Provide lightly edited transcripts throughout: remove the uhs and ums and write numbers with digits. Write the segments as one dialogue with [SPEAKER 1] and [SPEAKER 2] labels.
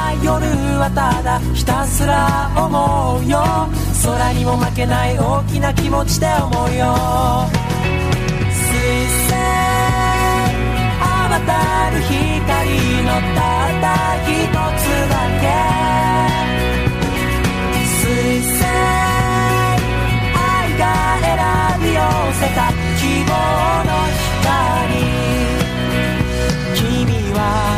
[SPEAKER 1] な夜はただひたすら思うよ。空にも負けない大きな気持ちで思うよ。水星当たる光のたった一つだけ。水星愛が選び寄せた希望の光。君は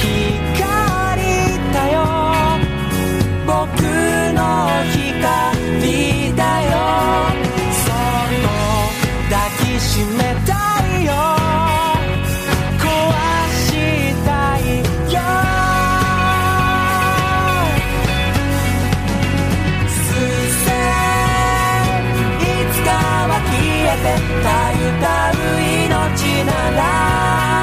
[SPEAKER 1] 光だよ、僕の光だよ。そっと抱きしめたいよ、壊したいよ。水星いつかは消えてたゆたう命なら、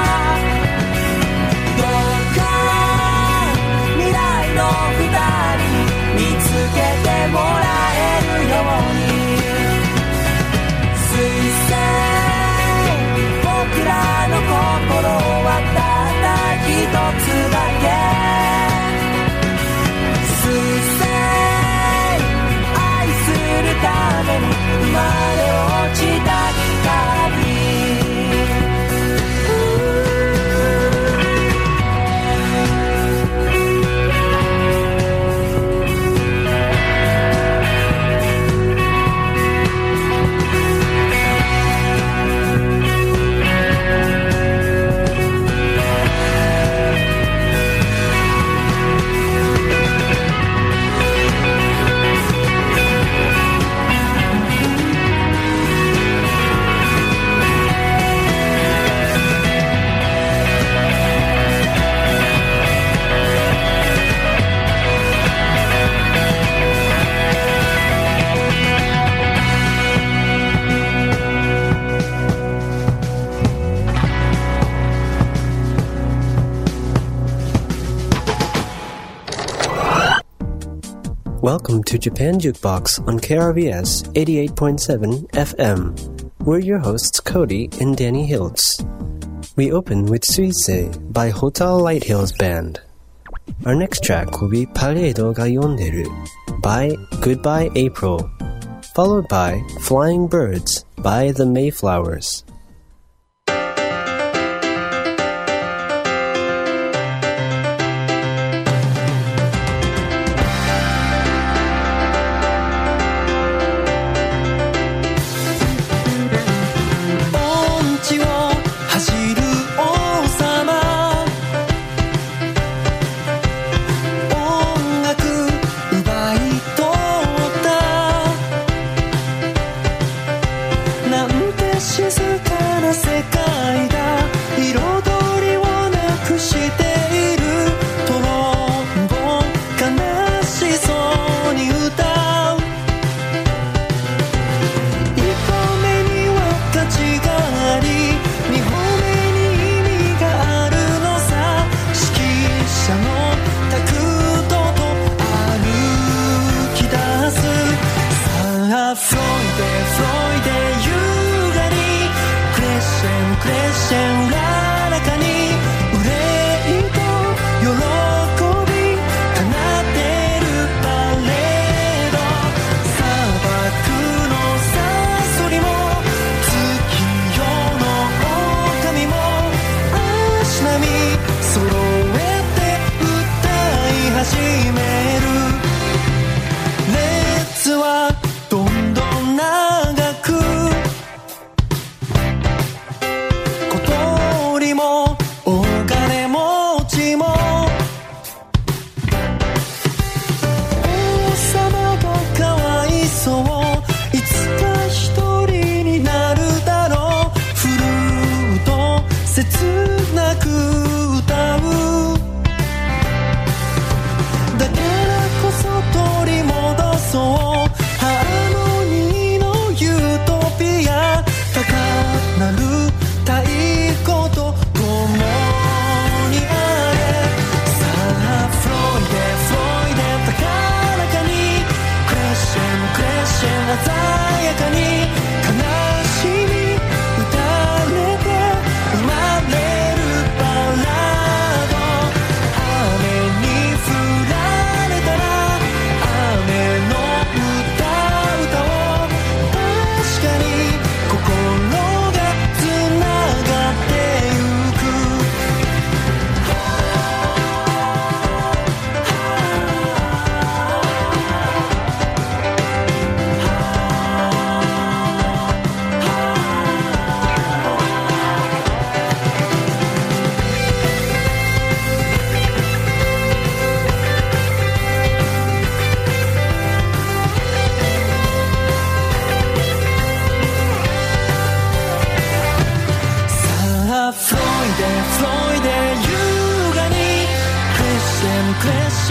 [SPEAKER 1] どうか未来の二人見つけてもらえるように。水星僕らの心はたった一つだけ。水星愛するために生まれ落ちた光。
[SPEAKER 2] Welcome to Japan Jukebox on KRBS 88.7 FM. We're your hosts Cody and Danny Hiltz. We open with Suisei by Hotel Light Hills Band. Our next track will be Paredo ga Yonderu by Goodbye April, followed by Flying Birds by the Mayflowers.
[SPEAKER 1] She's a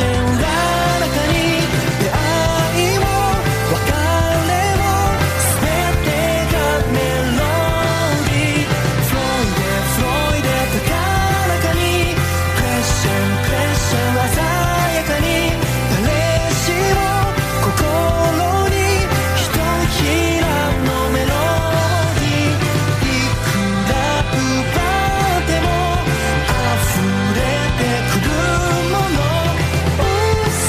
[SPEAKER 1] 「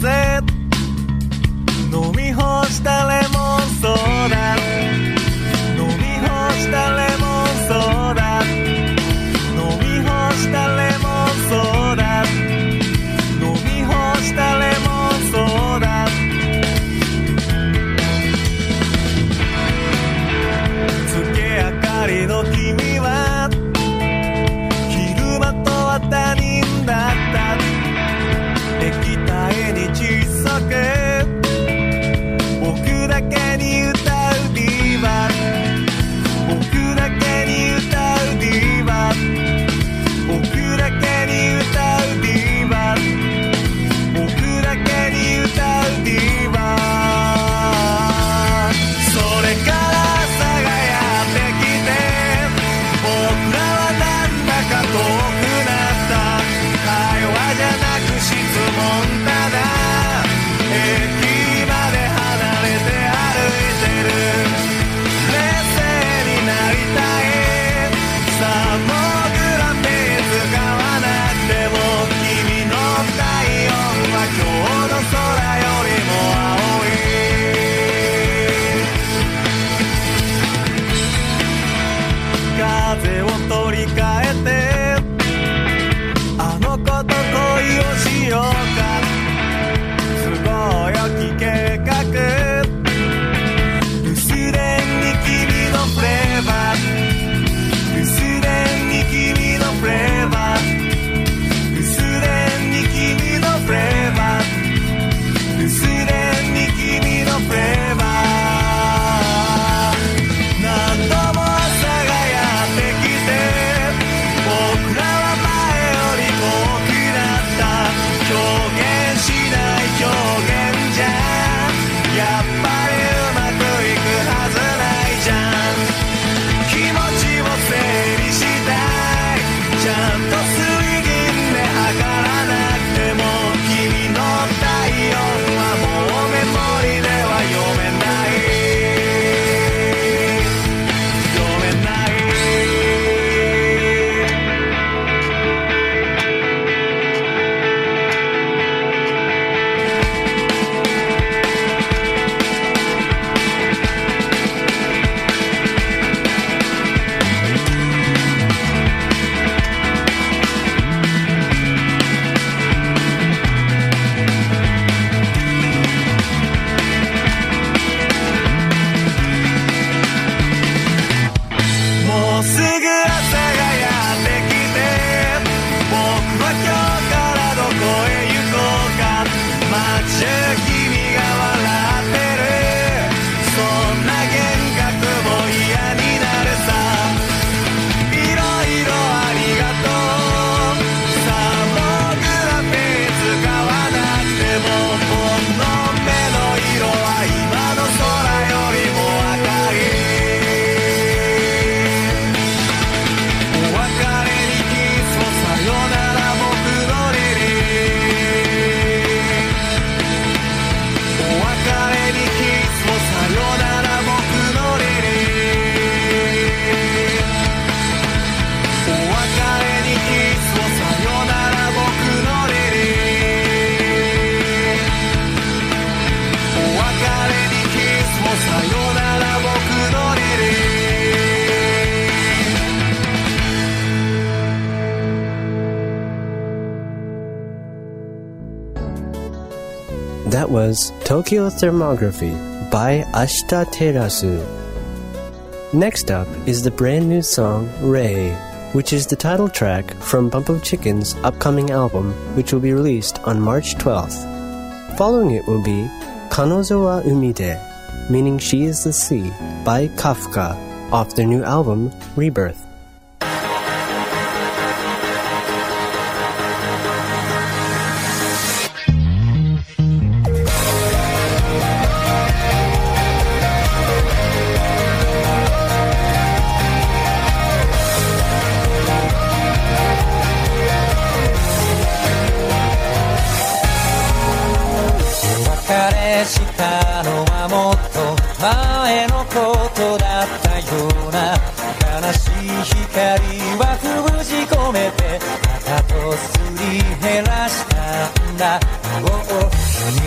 [SPEAKER 1] ぜ飲み干したレモンソーダ飲み干したレモンソーダ飲み干したレモンソーダ飲み干したレモンソーダつけ明かりの君は昼間とは他人だった液体に小さく僕だけに歌うディーバ僕だけに歌うディーバ僕だけに歌うディーバ僕だけに歌うディーバそれから朝がやってきて僕らはなんだか遠くなった会話じゃなく質問ただ駅まで離れて歩いてる冷静になりたいさあ僕ら手使わなくても君の体温は今日の空よりも青い風を取り替えてあの子と恋をしようか都合よき計画留守電に君のフレーバー留守電に君のフレーバー留守電に君のフレーバー留守電に君のフレーバー何度も朝がやってきて僕らは前より遠くなった表現しない表現じゃやっぱりうまくいくはずないじゃん気持ちを整理したいちゃんと水銀で測らなくても君の体温はもうメモリでは読めない読めないもうすぐ朝がやってきて僕は今日からどこへ行こうか街中君が笑ってるそんな幻覚も嫌になるさいろいろありがとうさあ僕ら手使わなくてもこの目の色は今の空よりも赤いお別れにキスをさよなら僕のリリお別れにキスをさよなら僕のリリお別れにキスをさよなら僕のリリお別れにキスをさよなら僕のリリ
[SPEAKER 2] That was Tokyo Thermography by Ashita Terasu. Next up is the brand new song Ray, which is the title track from Bump of Chicken's upcoming album, which will be released on March 12th. Following it will be Kanojo wa Umi de, meaning She is the Sea, by Kafka, off their new album Rebirth.
[SPEAKER 1] したのはもっと前のことだったような悲しい光は封じ込めて肩とすり減らしたんだ、君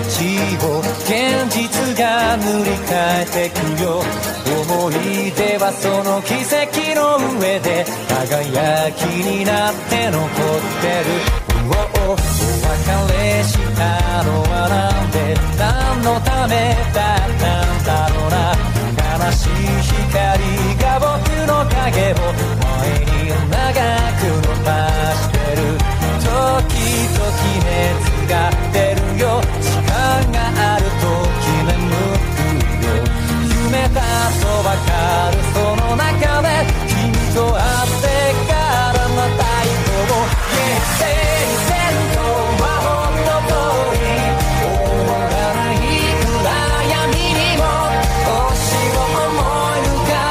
[SPEAKER 1] を現実が塗り替えてくよ。思い出はその奇跡の上で輝きになって残ってる。お別れしたのはなんで何のためだったんだろうな。悲しい光が僕の影を前に長く伸ばしてる。時々熱が出るよ。時間があるとき眠くよ。夢だとわかるその中で君と会ってからまた一歩を魔法の通り終わらない暗闇にも星を思い浮か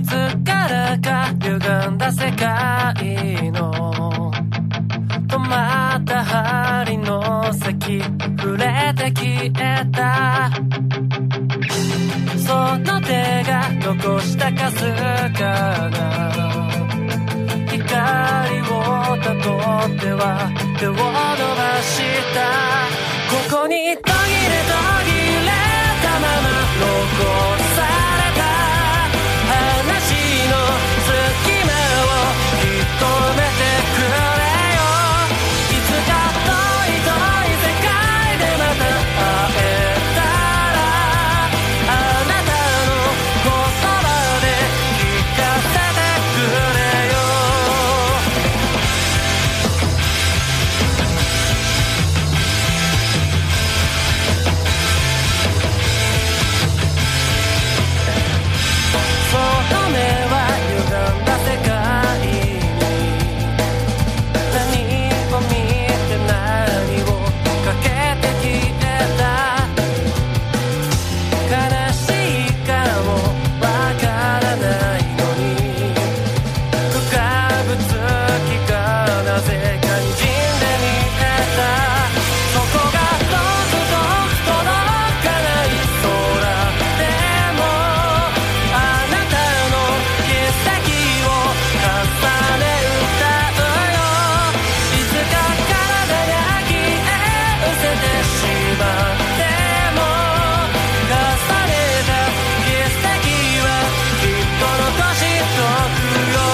[SPEAKER 1] からか歪んだ世界の止まった針の先触れて消えたその手が残したかすかな光をたどっては手を伸ばしたここに途切れ途切れたまま残された話の隙間をひとめてくれよいつか遠い遠い世界でまた会えたらあなたの言葉で聞かせてくれよその目は歪んだ世界に何を見て何をかけて消えた悲しいかもわからないのに不可物気がなぜかにじんで見えたそこが遠く遠く届かない空でもあなたの奇跡を重ね歌うよいつか体が消え失せてしまっても重ねた奇跡はきっと残しとくよ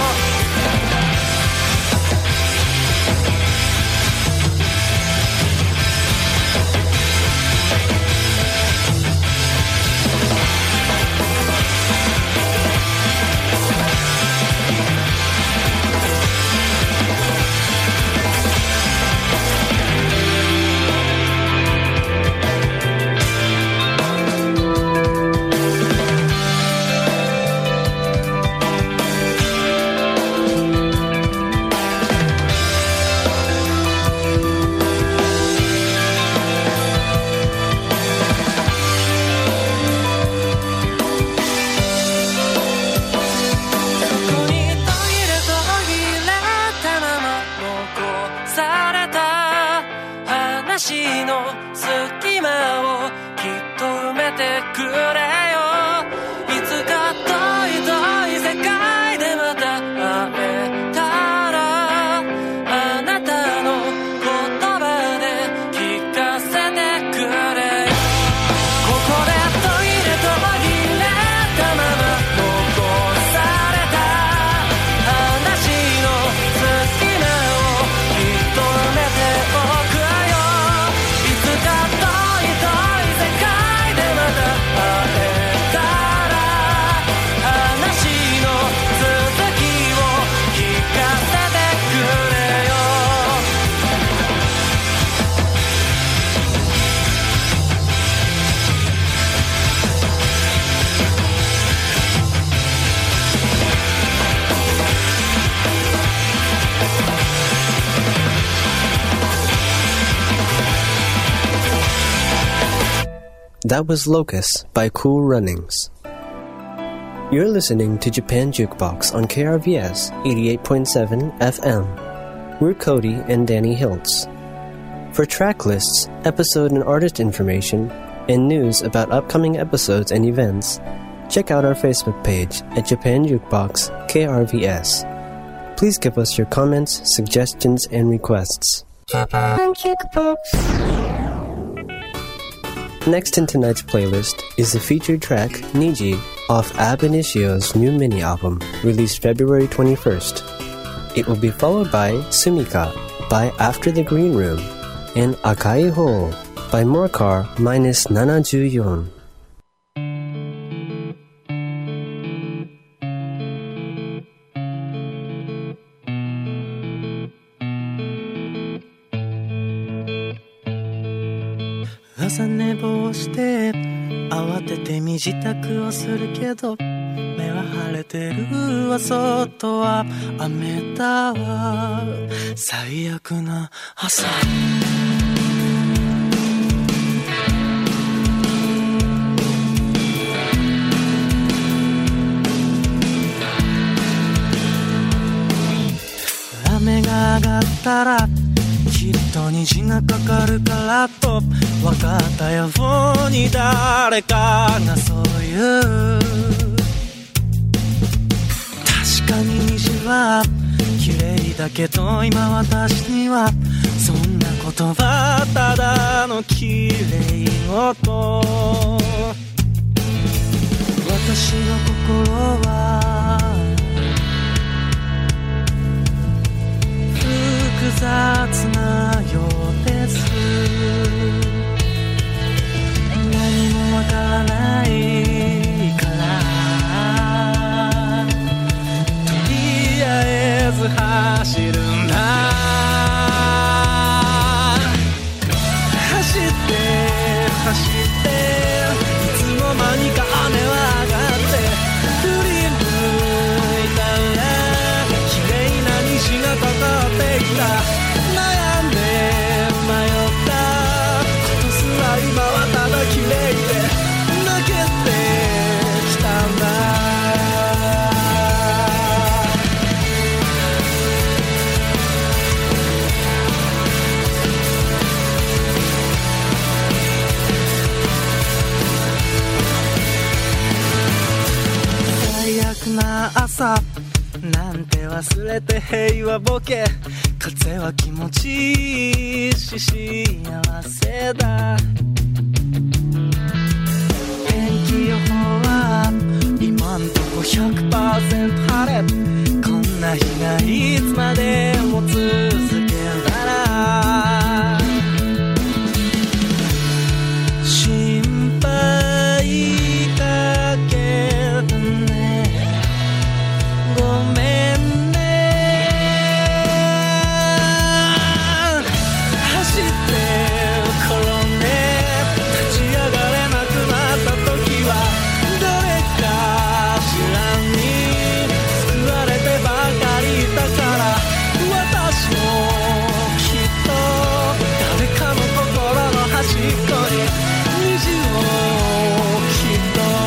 [SPEAKER 2] That was Locust by Cool Runnings. You're listening to Japan Jukebox on KRVS 88.7 FM. We're Cody and Danny Hiltz. For track lists, episode and artist information, and news about upcoming episodes and events, check out our Facebook page at Japan Jukebox KRVS. Please give us your comments, suggestions, and requests. Japan Jukebox. Next in tonight's playlist is the featured track Niji off Ab Initio's new mini-album, released February 21st. It will be followed by Sumika by After the Green Room and Akai Hole by Morcar -74.
[SPEAKER 3] 朝寝坊して慌てて身支度をするけど目は晴れてるわ外は雨だわ最悪な朝曲がったらきっと虹がかかるからと分かったように誰かがそう言う。確かに虹は綺麗だけど今私にはそんな言葉ただの綺麗事。私の心は複雑なようです。何もわからないからとりあえず走るんだ。走って走っていつの間にか雨は上がって振り向いたら綺麗な虹がかかっていた。悩んで迷ったことすら今はただ綺麗で泣けてきたんだ。最悪な朝なんて忘れて平和ボケ。風は気持ちいいし幸せだ。天気予報は今んとこ 100% 晴れ。こんな日がいつまでも続けるなら心配かけたね。ごめんね。走って転んで立ち上がれなくなった時は誰か知らんに救われてばかりいたから。私もきっと誰かの心の端っこに虹をきっと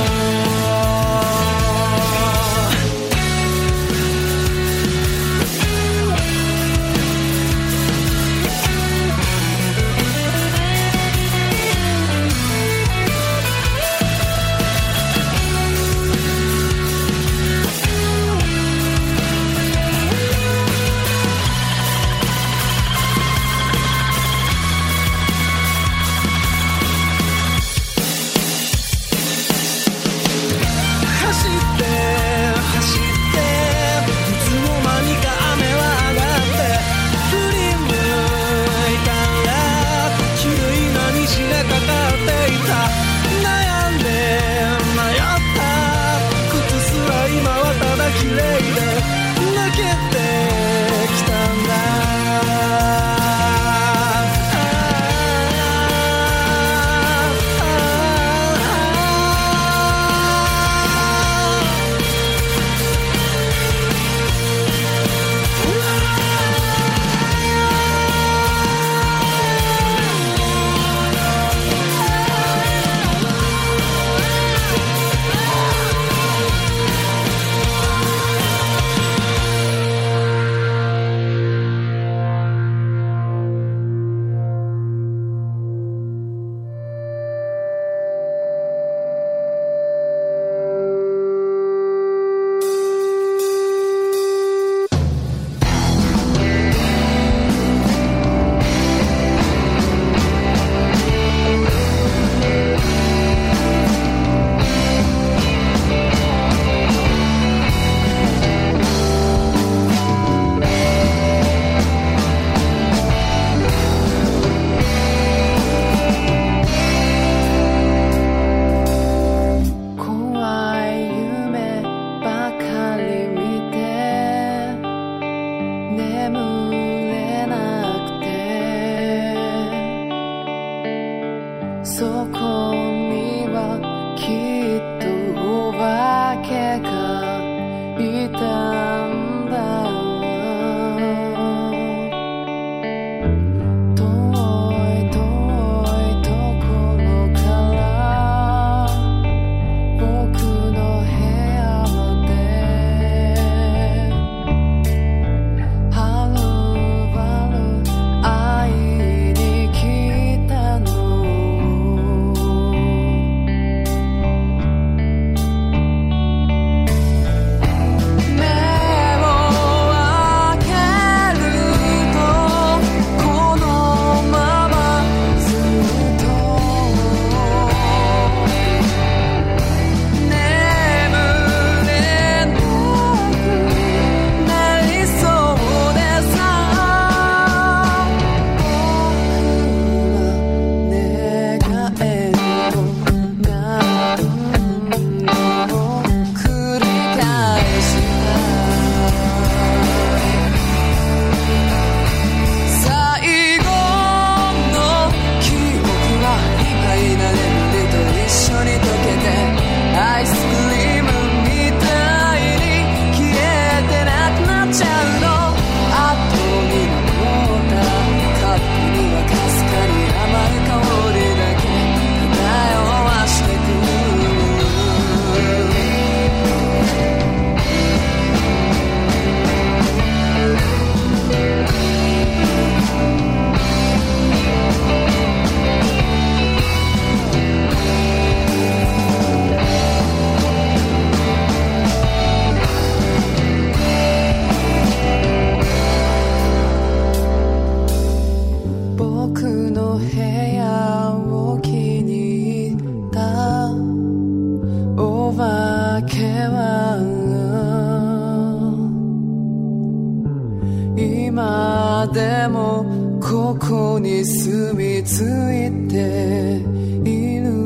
[SPEAKER 1] でもここに住み着いている。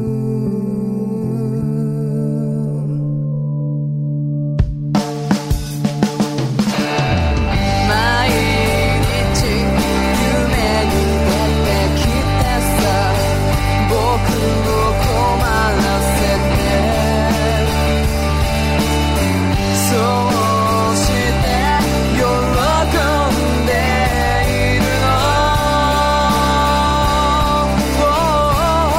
[SPEAKER 1] 毎日夢に出てきてさ、僕を困らせて、そうして喜んでいるの。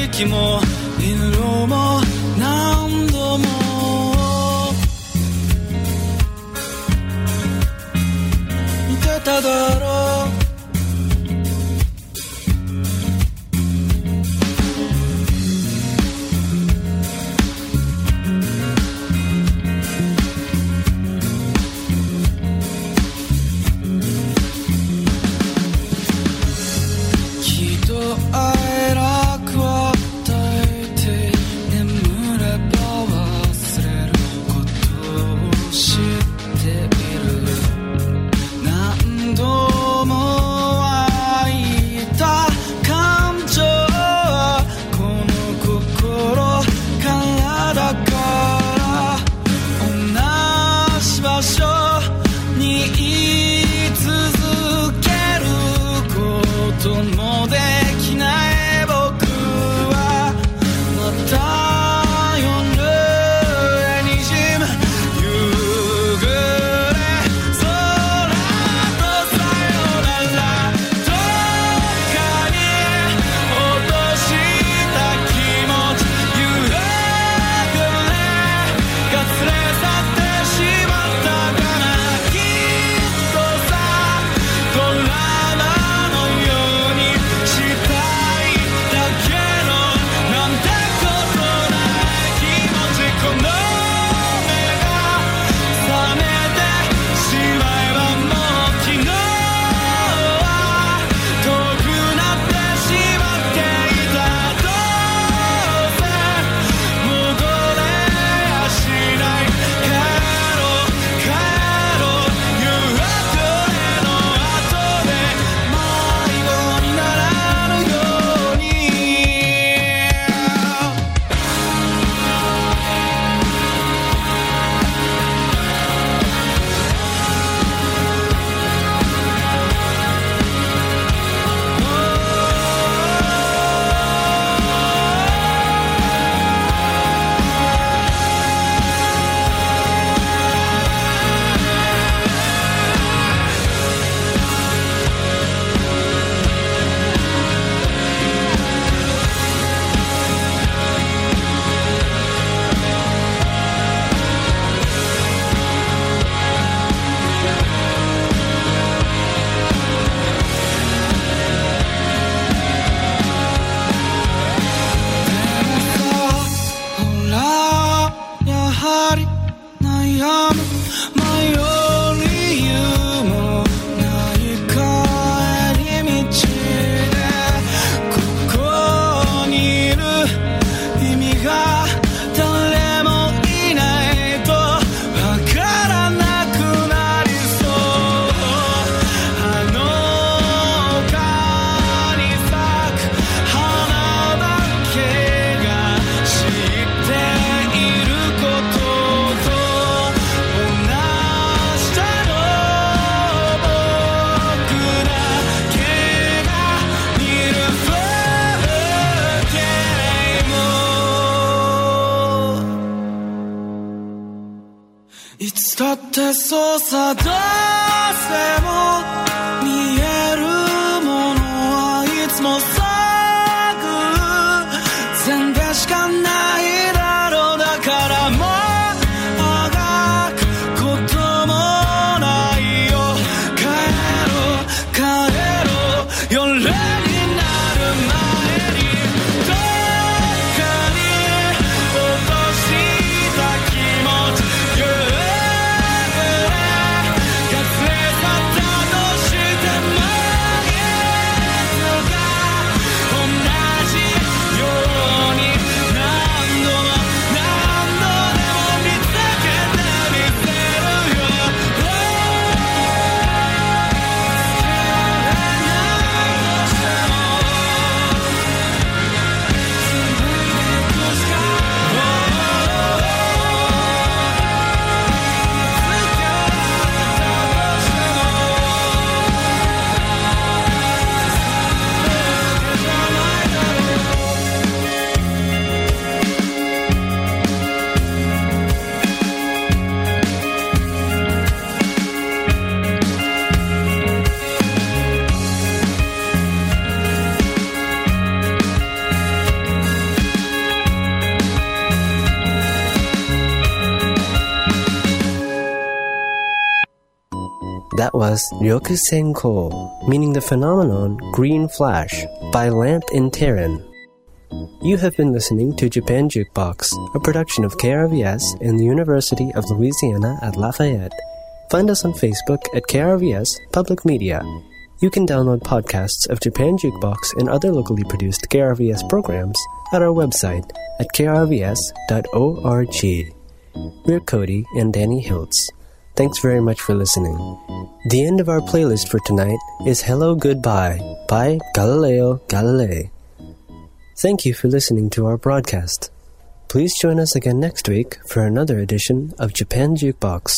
[SPEAKER 3] 息も色も何度も見てただろうそうさどうせも見えるものはいつも錯全でしかないだろうだからもうあがくこともないよ帰ろう夜になる前にどっかに落とした気持ち「
[SPEAKER 2] That was Ryokusenko, meaning the phenomenon green flash, by Lamp in Terran. You have been listening to Japan Jukebox, a production of KRVS and the University of Louisiana at Lafayette. Find us on Facebook at KRVS Public Media. You can download podcasts of Japan Jukebox and other locally produced KRVS programs at our website at krvs.org. We're Cody and Danny Hiltz. Thanks very much for listening. The end of our playlist for tonight is Hello Goodbye by Galileo Galilei. Thank you for listening to our broadcast. Please join us again next week for another edition of Japan Jukebox.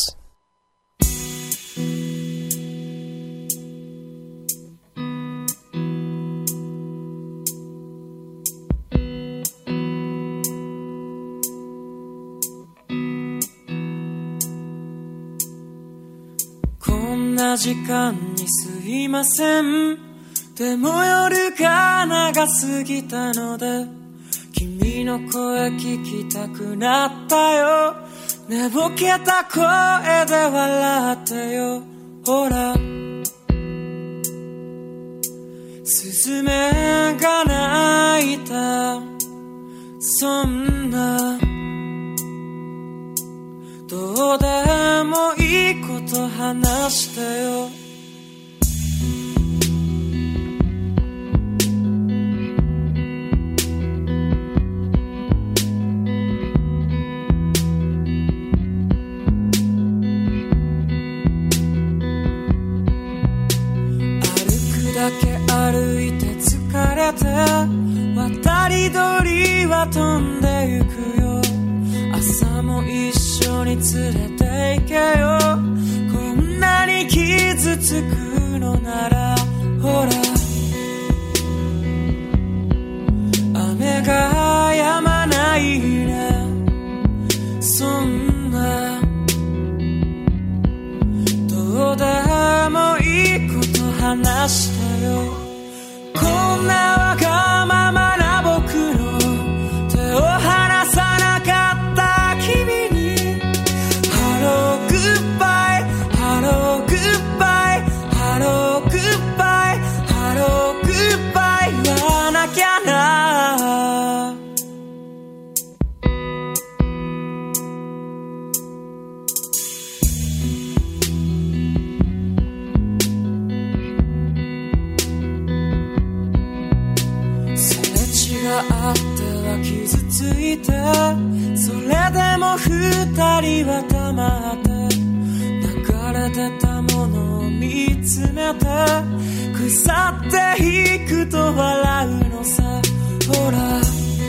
[SPEAKER 3] 時間にすいませんでも夜が長すぎたので君の声聞きたくなったよ寝ぼけた声で笑ってよほらスズメが鳴いたそんなどうでもいいこと話してよ歩くだけ歩いて疲れて渡り鳥は飛んでゆくよ朝も一緒に連れて行けよこんなに傷つくのならほら雨が止まないねそんなどうでもいいこと話してよこんなわがままな僕の手を離さなかった君にハローグッバイハローグッバイハローグッバイハローグッバイ言わなきゃなすれ違っては傷ついてそれでも二人は黙って流れてたものを見つめて腐っていくと笑うのさほら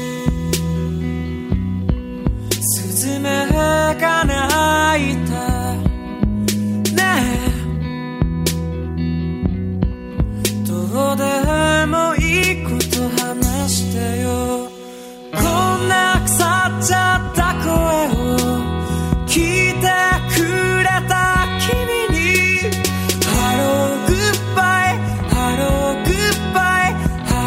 [SPEAKER 3] スズメが鳴いたねえどうでもいいこと話してよこんな腐っちゃった声を聞いてくれた君にハローグッバイハローグッバイハ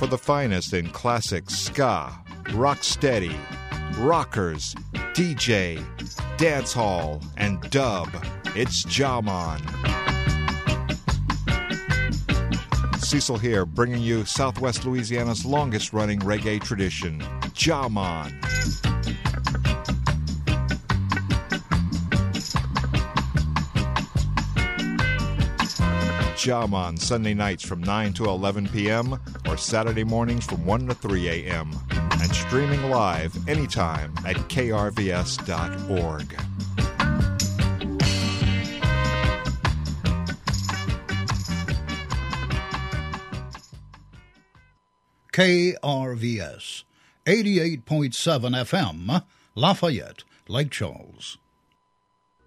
[SPEAKER 4] for the finest in classic ska, rocksteady, rockers, DJ, dancehall, and dub. It's Jaman. Cecil here, bringing you Southwest Louisiana's longest-running reggae tradition, Jaman. Jaman, Sunday nights from 9 to 11 p.m. or Saturday mornings from 1 to 3 a.m. and streaming live anytime at krvs.org.
[SPEAKER 5] KRVS, 88.7 FM, Lafayette, Lake Charles.